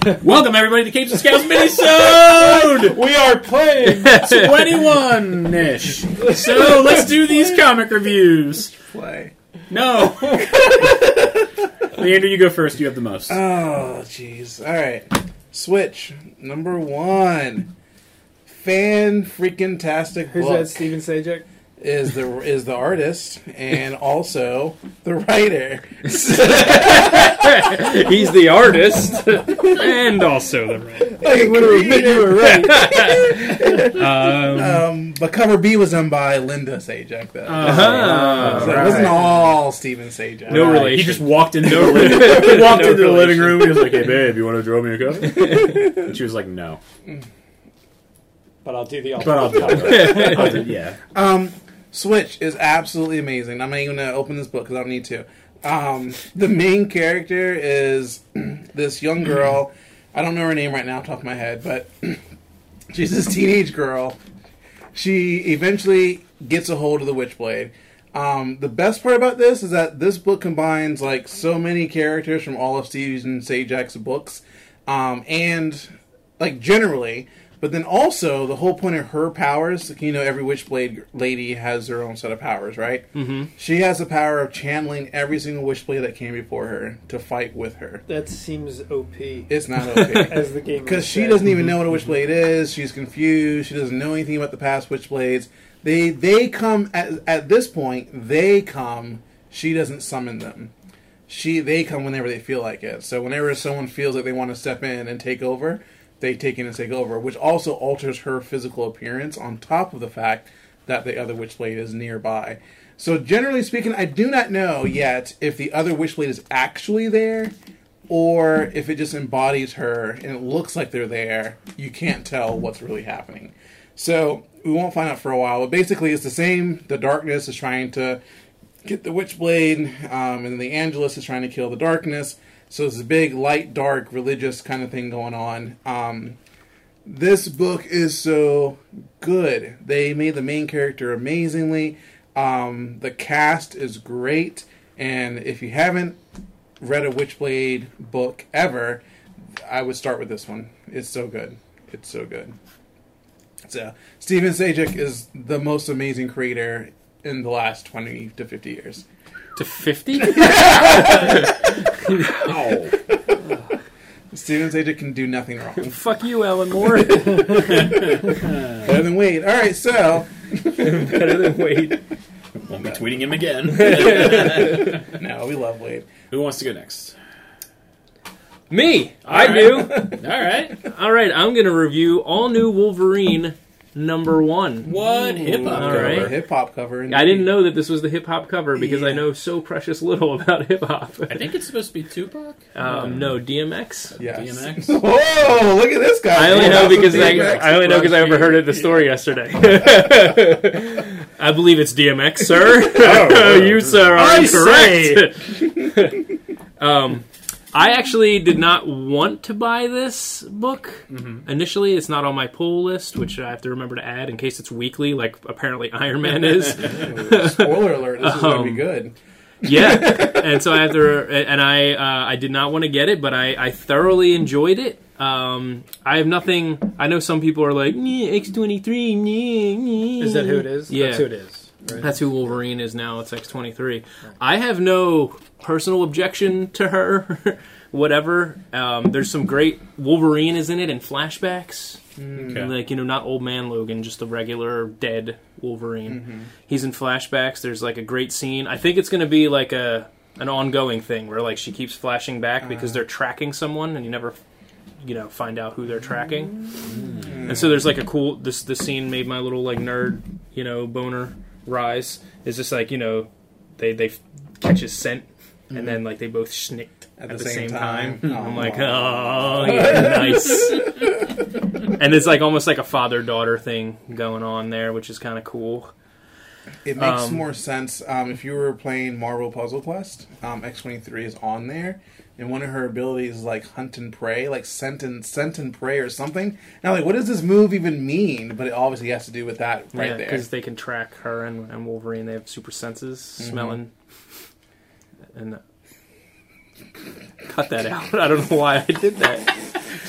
Welcome everybody to Capes and Scouts Minisode! We are playing 21-ish. So let's do these comic reviews. play. No. Leander, you go first. You have the most. Oh, jeez. All right. Switch number 1. Fan-freaking-tastic Who's book. that? Steven Sajak? Is the artist and also the writer. He's the artist and also the writer. I would admit you were right. But cover B was done by Linda Sajak, though. So it right. wasn't all Steven Sajak. No relation. He just walked into the living room. He was like, "Hey, babe, you want to draw me a cup?" And she was like, "No." But I'll do the But I'll do alternate. I'll do- yeah. Switch is absolutely amazing. I'm not even going to open this book because I don't need to. The main character is this young girl. I don't know her name right now off the top of my head, but she's this teenage girl. She eventually gets a hold of the Witchblade. The best part about this is that this book combines like so many characters from all of Steven Sajak's books, and like generally. But then also, the whole point of her powers, you know, every Witchblade lady has their own set of powers, right? Mm-hmm. She has the power of channeling every single Witchblade that came before her to fight with her. That seems OP. It's not OP. As the game Because she doesn't even know what a Witchblade is. She's confused. She doesn't know anything about the past Witchblades. They come, at this point, they come. She doesn't summon them. They come whenever they feel like it. So whenever someone feels like they want to step in and take over, they take in and take over, which also alters her physical appearance on top of the fact that the other Witchblade is nearby. So generally speaking, I do not know yet if the other Witchblade is actually there or if it just embodies her and it looks like they're there. You can't tell what's really happening. So we won't find out for a while, but basically it's the same. The darkness is trying to get the Witchblade, and the Angelus is trying to kill the darkness. So it's a big, light, dark, religious kind of thing going on. This book is so good. They made the main character amazingly. The cast is great. And if you haven't read a Witchblade book ever, I would start with this one. It's so good. It's so good. So Steven Sajak is the most amazing creator in the last 20 to 50 years. To 50? Ow. Steven Sajak can do nothing wrong. Fuck you, Alan Moore. Better than Wade. All right, so Better than Wade. Won't be tweeting him again. no, we love Wade. Who wants to go next? Me! All right. do. All right. Alright, I'm going to review All New Wolverine #1. What hip hop All cover? right. Hip hop cover. I didn't know that this was the hip-hop cover because Yeah. I know so precious little about hip-hop. I think it's supposed to be Tupac. No, DMX. Yes. DMX. Whoa! Look at this guy. I only know because I DMX. only know because I overheard it the story yesterday. I believe it's DMX, sir. You, sir, are incorrect. I actually did not want to buy this book. Mm-hmm. Initially, it's not on my pull list, which I have to remember to add in case it's weekly, like apparently Iron Man is. Spoiler alert! This is going to be good. Yeah, and so I have to, and I did not want to get it, but I thoroughly enjoyed it. I have nothing. I know some people are like X-23. Is that who it is? Yeah. That's who it is. Right. That's who Wolverine is now. It's X-23. I have no personal objection to her. Whatever. There's some great Wolverine is in it in flashbacks. Okay. Like, you know, not Old Man Logan, just the regular dead Wolverine. Mm-hmm. He's in flashbacks. There's like a great scene. I think it's going to be like an ongoing thing where like she keeps flashing back because they're tracking someone and you never find out who they're tracking. And so there's like a cool this scene made my little like nerd, boner rise. Is just like, they catch his scent and then like they both snicked at the same time. I'm like, oh, yeah, nice. And it's like almost like a father-daughter thing going on there, which is kind of cool. It makes more sense if you were playing Marvel Puzzle Quest. X-23 is on there, and one of her abilities is like hunt and prey, like scent and prey or something. Now, like, what does this move even mean? But it obviously has to do with that right there. Because they can track her and Wolverine. They have super senses, smelling, and cut that out. I don't know why I did that.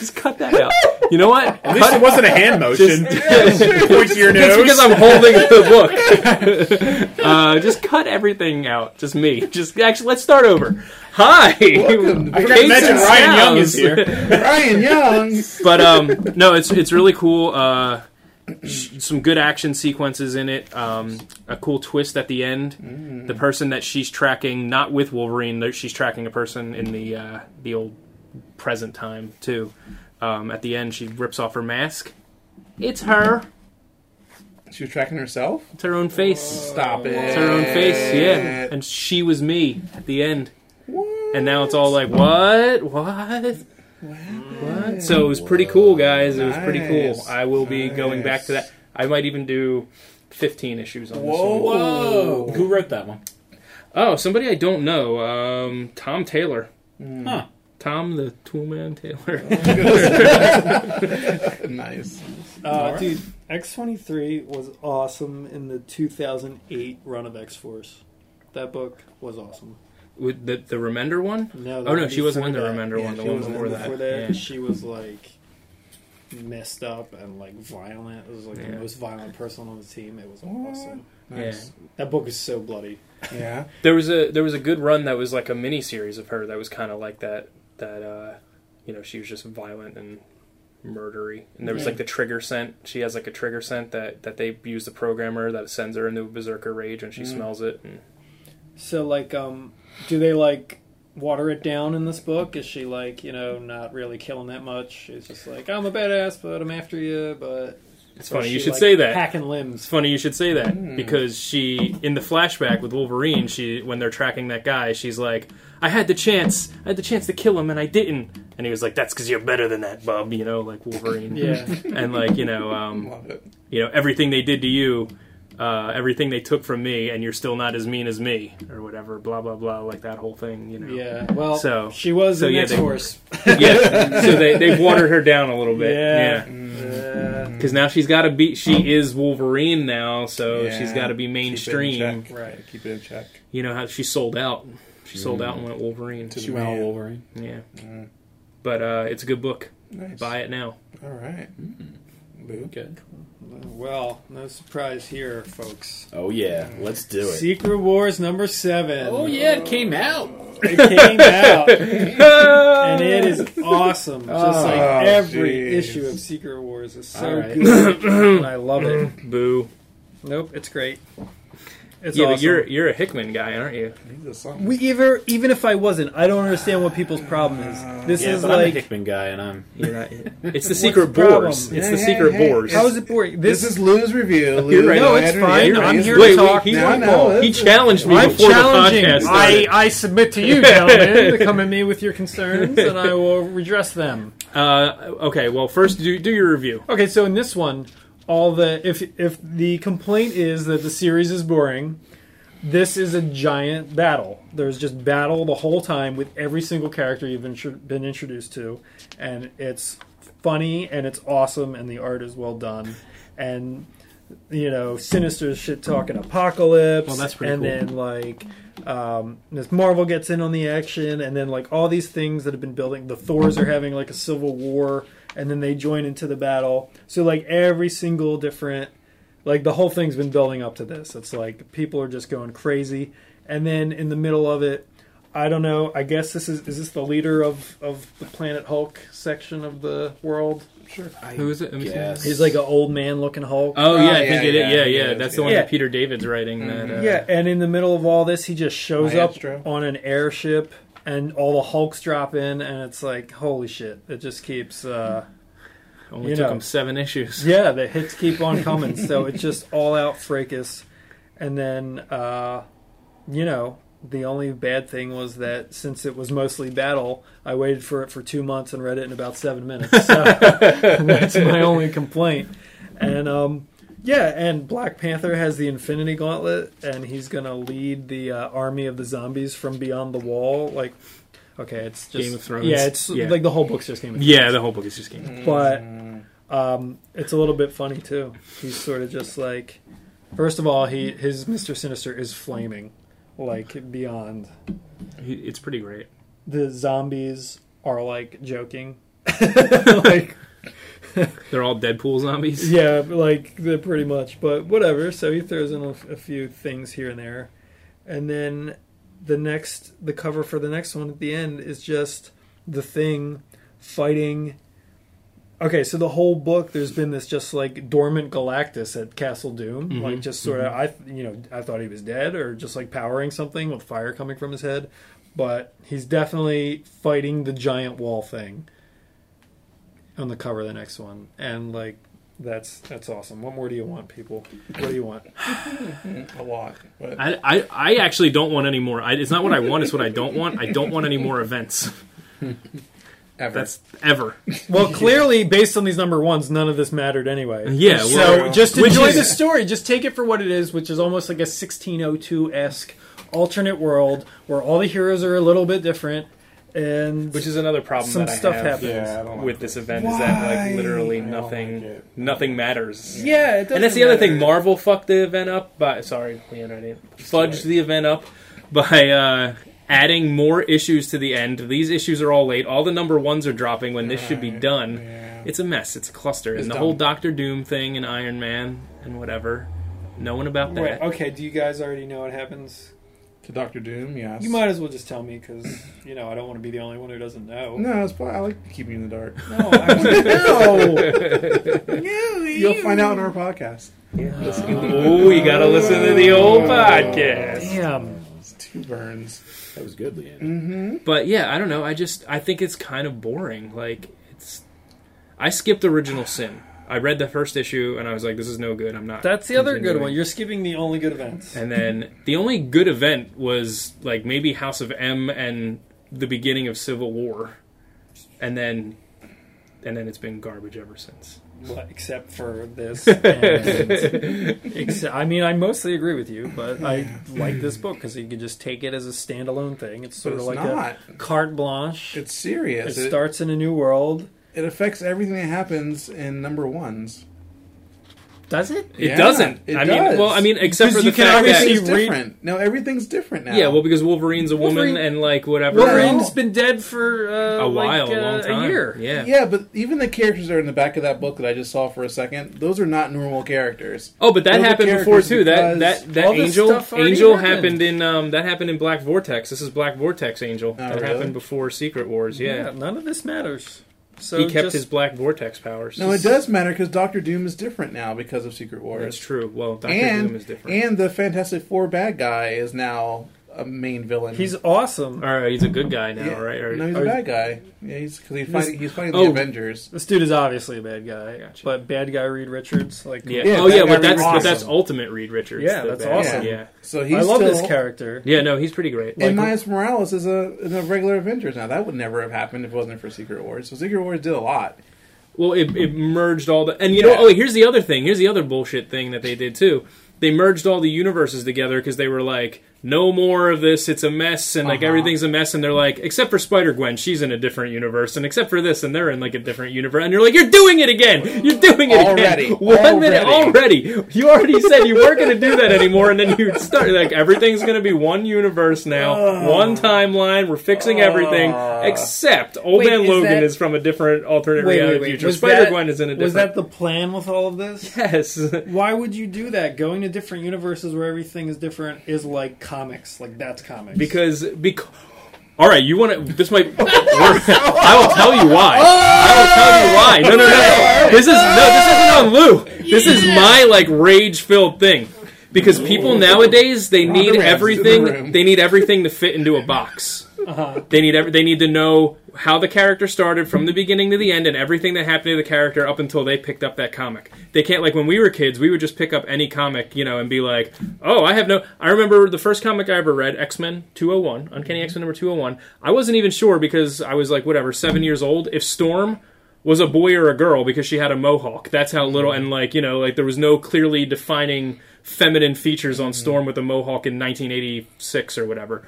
Just cut that out. You know what? At least it wasn't a hand motion. Point to your nose. It's because I'm holding the book. Just cut everything out. Just me. Just actually, let's start over. Hi. I forgot to mention Ryan Young is here. Ryan Young. But no, it's really cool. Some good action sequences in it. A cool twist at the end. The person that she's tracking, not with Wolverine, she's tracking a person in the old present time too. At the end, she rips off her mask. It's her. She was tracking herself? It's her own face. Stop it. It's her own face, yeah. And she was me at the end. What? And now it's all like, what? So it was pretty cool, guys. It was pretty cool. Nice. I will be going back to that. I might even do 15 issues on this one. Whoa. Who wrote that one? Oh, somebody I don't know. Tom Taylor. Huh. Tom the Toolman Taylor. Nice. Dude, X-23 was awesome in the 2008 run of X-Force. That book was awesome. With the Remender one? No, Oh, no, she wasn't in the that. Remender one. The she one wasn't before in that. Yeah. Yeah. She was like messed up and like violent. It was like Yeah. the most violent person on the team. It was awesome. Nice. That book is so bloody. Yeah. There was a good run that was like a mini series of her that was kind of like that she was just violent and murdery, and there was like the trigger scent. She has like a trigger scent that they use the programmer that sends her into a berserker rage when she smells it. And So like, do they like water it down in this book? Is she like, not really killing that much? She's just like, I'm a badass, but I'm after you. But it's or funny is you she, should like, say that. hacking It's limbs. funny you should say that because she, in the flashback with Wolverine, when they're tracking that guy, she's like, I had the chance to kill him and I didn't. And he was like, that's because you're better than that, bub, like Wolverine. Yeah. And like, Love it. everything they did to you, everything they took from me, and you're still not as mean as me, or whatever, blah, blah, blah, like that whole thing, Yeah. Well, So- she was so in yeah, X-Force. Yeah, so they've watered her down a little bit. Yeah. Yeah. Because now she is Wolverine now, so Yeah. she's got to be Keep it in mainstream. check. Right. Keep it in check. You know how she sold out. She sold out and went Wolverine. To She the went all man. Wolverine. Yeah. Mm. But it's a good book. Nice. Buy it now. All right. Boo. Good. Well, no surprise here, folks. Oh yeah, let's do it. Secret Wars number 7. Oh yeah, it came out. It came out, and it is awesome. Just like every jeez. issue of Secret Wars is so All right. good, and I love it. Boo. Nope, it's great. It's Yeah, awesome. but you're a Hickman guy, aren't you? He's a something. Even if I wasn't, I don't understand what people's problem is. This Yeah, is but I'm a like, Hickman guy, and I'm. You're not. It's the What's secret the problem? boars. It's Hey, the hey, secret hey, boars. how is it boring? This is Lou's review. Lou, You're right. No, go it's ahead and fine. read. I'm He's- here to Wait, talk. he, No, no, he it's- challenged me I'm before challenging. the podcast started. I submit to you, gentlemen, to come at me with your concerns, and I will redress them. Okay, well, first do your review. Okay, so in this one, if the complaint is that the series is boring, this is a giant battle. There's just battle the whole time with every single character you've been introduced to, and it's funny and it's awesome, and the art is well done, and Sinister's shit talking Apocalypse. Well, that's pretty and cool. then like Ms. Marvel gets in on the action, and then like all these things that have been building. The Thors are having like a civil war, and then they join into the battle. So like every single different, like the whole thing's been building up to this. It's like people are just going crazy, and then in the middle of it, I don't know. I guess is this the leader of the Planet Hulk section of the world? Sure. Who is it? Let me see. Guess. He's like an old man looking Hulk. Oh yeah, I yeah, think it is. yeah, Yeah. yeah, That's the yeah. one Yeah. that Peter David's writing. That, Yeah, and in the middle of all this, he just shows Maestro. up on an airship, and all the Hulks drop in, and it's like, holy shit! It just keeps, only you took know. him 7 issues. yeah, the hits keep on coming. So it's just all out fracas, and then, the only bad thing was that since it was mostly battle, I waited for it for 2 months and read it in about 7 minutes. So that's my only complaint. And and Black Panther has the Infinity Gauntlet, and he's gonna lead the army of the zombies from beyond the wall. Like, okay, it's just Game of Thrones. Yeah, it's Yeah. like the whole book's just Game of Thrones. Yeah, the whole book is just game. But it's a little bit funny too. He's sort of just like, first of all, his Mr. Sinister is flaming, like beyond. It's pretty great. The zombies are like joking, like, They're all Deadpool zombies. yeah, like they're pretty much. But whatever. So he throws in a few things here and there, and then the cover for the next one at the end is just the Thing fighting. Okay, so the whole book, there's been this just like dormant Galactus at Castle Doom, like just sort of. I thought he was dead or just like powering something with fire coming from his head, but he's definitely fighting the giant wall thing on the cover of the next one, and like that's awesome. What more do you want, people? What do you want? A lot. But I actually don't want any more. It's not what I want; it's what I don't want. I don't want any more events. ever. That's ever. Well, clearly, based on these number ones, none of this mattered anyway. Yeah, So well, just which enjoy is- the story. Just take it for what it is, which is almost like a 1602-esque alternate world where all the heroes are a little bit different, and Which is another problem some that I stuff have happens. Yeah, I don't like with this event is that like literally I don't nothing, like it. nothing matters. Yeah, it doesn't And that's the other thing. matter. Marvel fucked the event up by Leonard, I didn't fudged the event up by adding more issues to the end. These issues are all late. All the number ones are dropping when this should be done. Yeah. It's a mess. It's a cluster. It's and the dumb. whole Doctor Doom thing and Iron Man and whatever. Knowing about that. Wait, okay, do you guys already know what happens? To Doctor Doom, yes. You might as well just tell me, because, I don't want to be the only one who doesn't know. No, it's fine. I like keeping you in the dark. No, I want to know. You'll find out on our podcast. Oh, you gotta listen to the old podcast. Damn. It's 2 burns. That was good, Leanne. But yeah, I don't know. I think it's kind of boring. Like I skipped Original Sin. I read the first issue and I was like, "This is no good. I'm not." That's the other good continuing. one. You're skipping the only good events. And then the only good event was like maybe House of M and the beginning of Civil War, and then it's been garbage ever since. Well, except for this. I mostly agree with you, but I like this book because you can just take it as a standalone thing. It's sort But of it's like not. a carte blanche. It's serious. It starts in a new world. It affects everything that happens in number ones. Does it? It Yeah, doesn't. it I does. mean, except for Because the you can fact that obviously Everything's different. No, everything's different now. yeah, well, because Wolverine's a woman Wolverine- and like whatever. Wolverine's been dead for a while, a long time. a year. Yeah. Yeah, but even the characters that are in the back of that book that I just saw for a second, those are not normal characters. Oh, but that Those are happened before characters too. That because that all this Angel stuff already happened in that happened in Black Vortex. This is Black Vortex Angel. That really? happened before Secret Wars. Yeah, None of this matters. So he kept just- his Black Vortex powers. No, it does matter because Doctor Doom is different now because of Secret Wars. That's true. Well, Doctor Doom is different. And the Fantastic Four bad guy is now a main villain. He's awesome. All right, he's a good guy now, Yeah. right? Or, No, he's a or- bad guy. Yeah, he's fighting the Oh. Avengers. This dude is obviously a bad guy, Gotcha. but bad guy Reed Richards, like yeah. Yeah, Oh that yeah, guy but that's awesome. Ultimate Reed Richards. Yeah, the that's bad awesome. guy. Yeah. So he's I love still, this character. Yeah. No, he's pretty great. And Miles Morales is in a regular Avengers now. That would never have happened if it wasn't for Secret Wars. So Secret Wars did a lot. Well, it merged all the... And you know, Yeah. oh, here's the other thing. Here's the other bullshit thing that they did, too. They merged all the universes together because they were like, no more of this, it's a mess, and like everything's a mess, and they're like, except for Spider-Gwen, she's in a different universe, and except for this, and they're in like a different universe, and you're like, you're doing it again! You're doing it Already. again! 1 minute already! You already said you weren't going to do that anymore, and then you start, like, everything's going to be one universe now, one timeline, we're fixing everything, except Old Wait, Man is Logan that- is from a different alternate reality future. Was Spider-Gwen that- is in a different... Was that the plan with all of this? Yes. Why would you do that? Going to different universes where everything is different is like comics. Like that's comics. Because all right, you want to? This might. I will tell you why. I will tell you why. No. This isn't on Lou. This is my like rage-filled thing. Because people nowadays they need Ramsey's in the everything. room. They need everything to fit into a box. They need to know how the character started from the beginning to the end and everything that happened to the character up until they picked up that comic. They can't, like when we were kids, we would just pick up any comic, and be like, oh, I remember the first comic I ever read, X-Men 201, Uncanny X-Men number 201. I wasn't even sure because I was like, 7 years old, if Storm was a boy or a girl because she had a mohawk. That's how little, and there was no clearly defining feminine features on Storm with a mohawk in 1986 or whatever.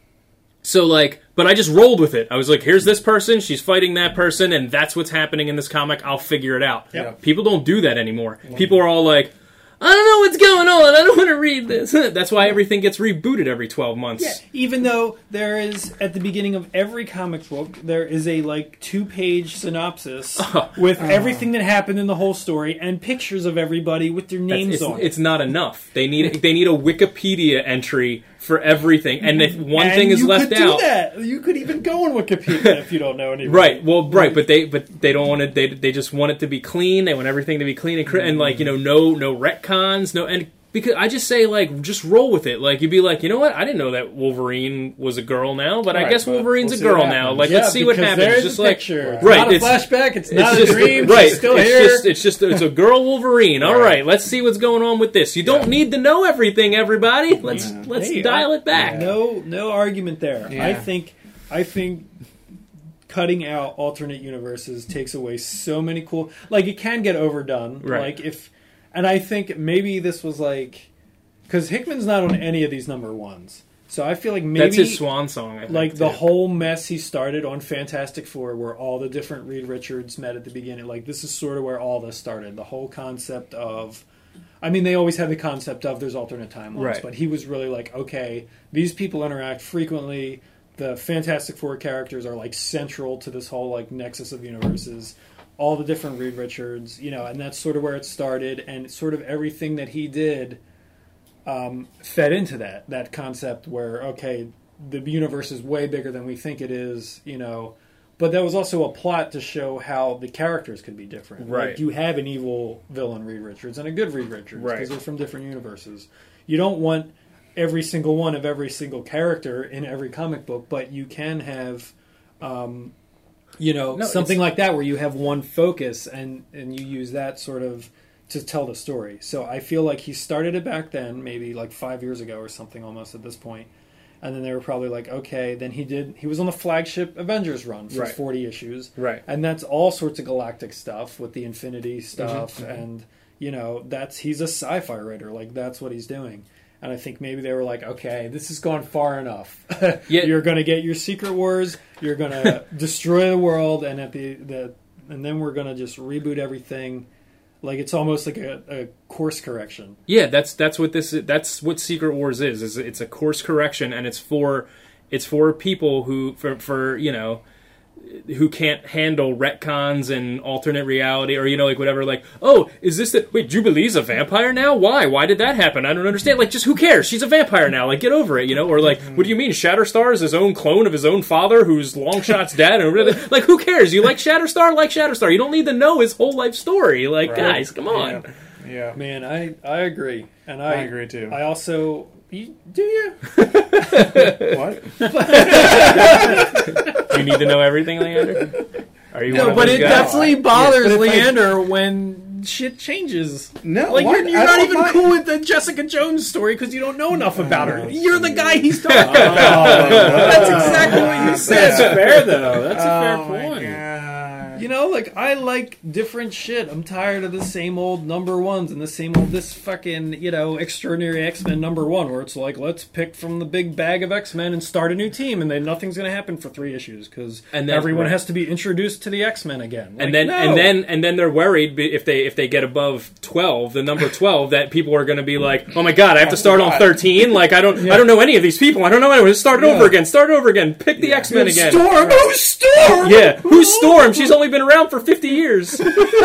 So, but I just rolled with it. I was like, here's this person, she's fighting that person, and that's what's happening in this comic. I'll figure it out. Yep. People don't do that anymore. People are all like, I don't know what's going on. I don't want to read this. That's why everything gets rebooted every 12 months. Yeah, even though there is, at the beginning of every comic book, there is a, 2-page synopsis with everything that happened in the whole story and pictures of everybody with their names on it. It's not enough. They need a Wikipedia entry for everything, and if one thing is left out, you could do that. You could even go on Wikipedia if you don't know anything. Right. Well, right, but they don't want it. They just want it to be clean. They want everything to be clean and no retcons, and because I just say just roll with it. You'd be like, you know what? I didn't know that Wolverine was a girl now, but I guess Wolverine's a girl now. Let's see what happens. There's just a picture. Right. It's not a flashback. It's not a dream. Right. She's still here. It's a girl Wolverine. All right. Let's see what's going on with this. You don't need to know everything, everybody. Let's dial it back. No argument there. Yeah. I think cutting out alternate universes takes away so many cool. It can get overdone. Right. And I think maybe this was because Hickman's not on any of these number ones, so I feel like maybe that's his swan song. I think, the whole mess he started on Fantastic Four, where all the different Reed Richards met at the beginning. This is sort of where all this started. The whole concept of, they always had the concept of there's alternate timelines, right. But he was really okay, these people interact frequently. The Fantastic Four characters are central to this whole nexus of universes. All the different Reed Richards, and that's sort of where it started, and sort of everything that he did fed into that concept where, the universe is way bigger than we think it is, but that was also a plot to show how the characters could be different. Right. You have an evil villain Reed Richards and a good Reed Richards, right, because they're from different universes. You don't want every single one of every single character in every comic book, but you can have something like that where you have one focus and you use that sort of to tell the story. So I feel like he started it back then, maybe 5 years ago or something almost at this point. And then they were probably then he was on the flagship Avengers run for 40 issues. Right. And that's all sorts of galactic stuff with the Infinity stuff. Mm-hmm. And, he's a sci-fi writer. That's what he's doing. And I think maybe they were this has gone far enough. You're going to get your Secret Wars. You're going to destroy the world, and and then we're going to just reboot everything. It's almost like a course correction. Yeah, that's what this is. That's what Secret Wars is it's a course correction, and it's for people who who can't handle retcons and alternate reality, or whatever. Is this the wait? Jubilee's a vampire now? Why did that happen? I don't understand. Just who cares? She's a vampire now. Get over it, Or what do you mean? Shatterstar is his own clone of his own father, who's Longshot's dad, and who cares? You like Shatterstar? Like Shatterstar. You don't need to know his whole life story. Right. Guys, come on. Yeah. Man, I agree, and I agree too. I also. Do you? What? Do you need to know everything, Leander? Are you? No, but it definitely bothers Leander when shit changes. No, you're not even cool with the Jessica Jones story because you don't know enough about her. You're the guy he's talking about. That's exactly what you said. That's fair, though. That's a fair point. I like different shit. I'm tired of the same old number ones and the same old this fucking, Extraordinary X-Men number one, where it's let's pick from the big bag of X-Men and start a new team, and then nothing's going to happen for 3 issues because everyone has to be introduced to the X-Men again. And then they're worried if they get above 12, the number 12, that people are going to be like, oh my god, I have to start on 13. I don't know any of these people. I don't know anyone. Start it over again. Pick the X-Men again. Storm. Who's Storm? Yeah, who's Storm? She's only been around for 50 years.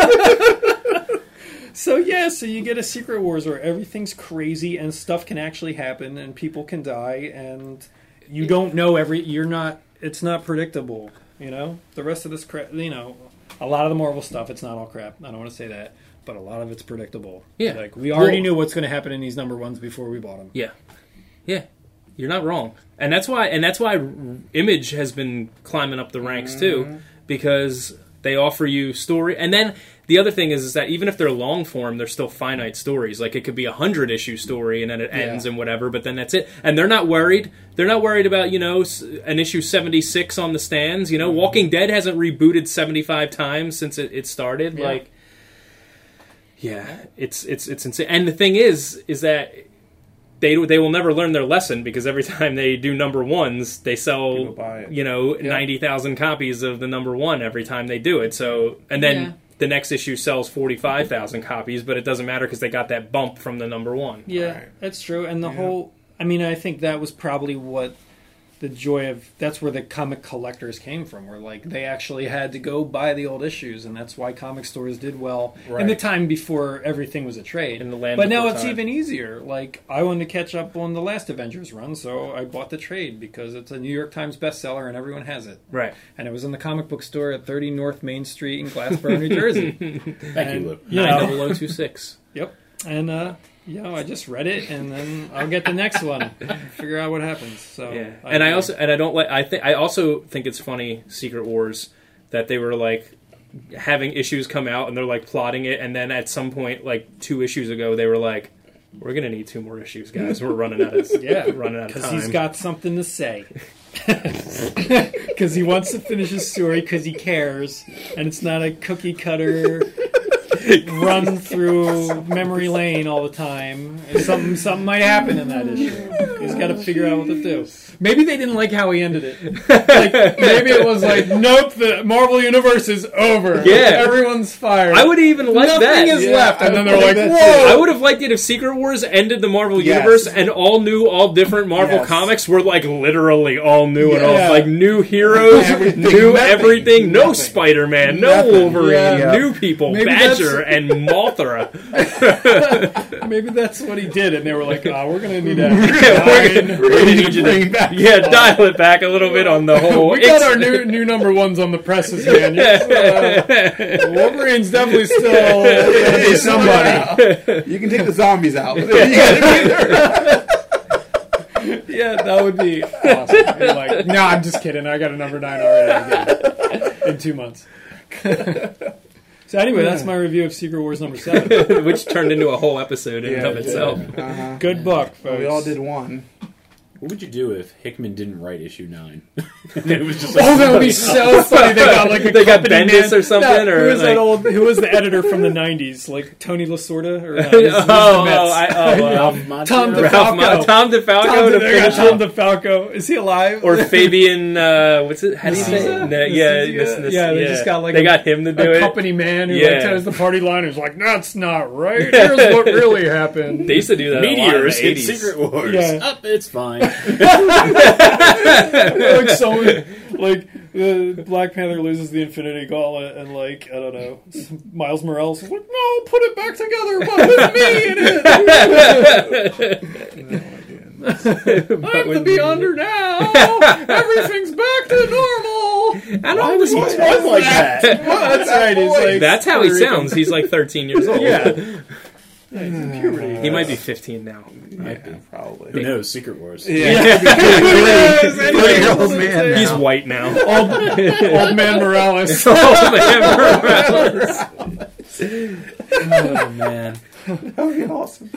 So you get a Secret Wars where everything's crazy and stuff can actually happen and people can die and you don't know it's not predictable, The rest of this crap, a lot of the Marvel stuff, it's not all crap. I don't want to say that, but a lot of it's predictable. Yeah. We already knew what's going to happen in these number ones before we bought them. Yeah. Yeah. You're not wrong. And that's why Image has been climbing up the ranks too, because they offer you story. And then the other thing is that even if they're long form, they're still finite stories. It could be a 100-issue story and then it ends and whatever, but then that's it. And they're not worried. They're not worried about, an issue 76 on the stands. Walking Dead hasn't rebooted 75 times since it started. Yeah. It's insane. And the thing is that they will never learn their lesson because every time they do number ones, they sell 90,000 copies of the number one every time they do it. So and then the next issue sells 45,000 copies, but it doesn't matter because they got that bump from the number one. Yeah, Right. that's true. And the whole, I mean, I think that was probably what the joy of, that's where the comic collectors came from, where like they actually had to go buy the old issues, and that's why comic stores did well in the time before everything was a trade. In the land but now before it's time. even easier. Like, I wanted to catch up on the last Avengers run, so I bought the trade because it's a New York Times bestseller and everyone has it. Right. And it was in the comic book store at 30 North Main Street in Glassboro, New Jersey. Thank you, Luke. You know, 90026. Yep. And I just read it, and then I'll get the next one. Figure out what happens. So Yeah, I also think it's funny, Secret Wars, that they were like having issues come out and they're like plotting it, and then at some point, like 2 issues ago, they were like, "We're gonna need 2 more issues, guys. We're running out of running out of because time." he's got something to say. Because he wants to finish his story because he cares, and it's not a cookie cutter run through memory lane all the time. Something might happen in that issue. He's got to figure out what to do. Maybe they didn't like how he ended it. Like, maybe it was like, nope, the Marvel Universe is over. Yeah. Everyone's fired. I would even like Nothing that. is Yeah, left. And then they're I like, think whoa. that's I would have liked it if Secret Wars ended the Marvel Yes. Universe and all different Marvel Yes. comics were like literally all new and Yeah. all like new heroes, Everything, new nothing, everything, no nothing. Spider-Man, no Nothing. Wolverine, Yeah. new people, Maybe Badger and Mothra. Maybe that's what he did. And they were like, we're going to need that. We're gonna need you to dial it back a little bit on the whole. We got our new number ones on the presses, man. Wolverine's definitely still going to be somebody. You can take the zombies out. But then you gotta be there. Yeah, that would be awesome. You're like, no, I'm just kidding. I got a number 9 already in 2 months. So anyway, that's my review of Secret Wars number 7. which turned into a whole episode in and of it did. itself. Uh-huh. Good book, folks. We all did one. What would you do if Hickman didn't write issue 9? And it was just like, Oh, that would be so funny. They got like a They got company Bendis man. or something, No, or who was like- that old? Who was the editor from the '90s? Like Tony Lasorda or no, Tom DeFalco. Tom DeFalco to finish Tom it. DeFalco. Is he alive? Or Fabian, what's it? How do you say it? Nicieza? No, Nicieza? Yeah, they just got like they got him to do a it. company man who Yeah. like tells the party line who's like, "That's not right. Here's what really happened." They used to do that. Meteors a lot in hit the 80s. Secret Wars. Yeah. Up, it's fine. Like someone, like Black Panther loses the Infinity Gauntlet, and like I don't know, Miles Morales is like, "No, put it back together, but with me in it." I'm the Beyonder now. Everything's back to normal. I Why don't was he know. talk like that? Well, that's right. He's like, That's how he Puerto sounds. He's like 13 years old. Rican. Yeah. He's in puberty. He might be 15 now. Might be. Probably. Who knows? Secret Wars. Yeah. Old man He's white now. Old man Morales. Oh, man. Oh, man. That would be awesome.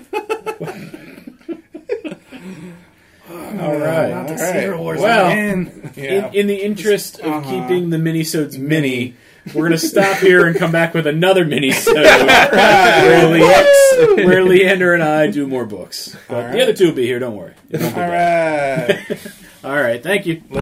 All right. Secret Wars Well, again. Yeah. in the interest of keeping the minisodes mini, we're going to stop here and come back with another minisode where Leander and I do more books. But the other two will be here, don't worry. All right. All right, thank you.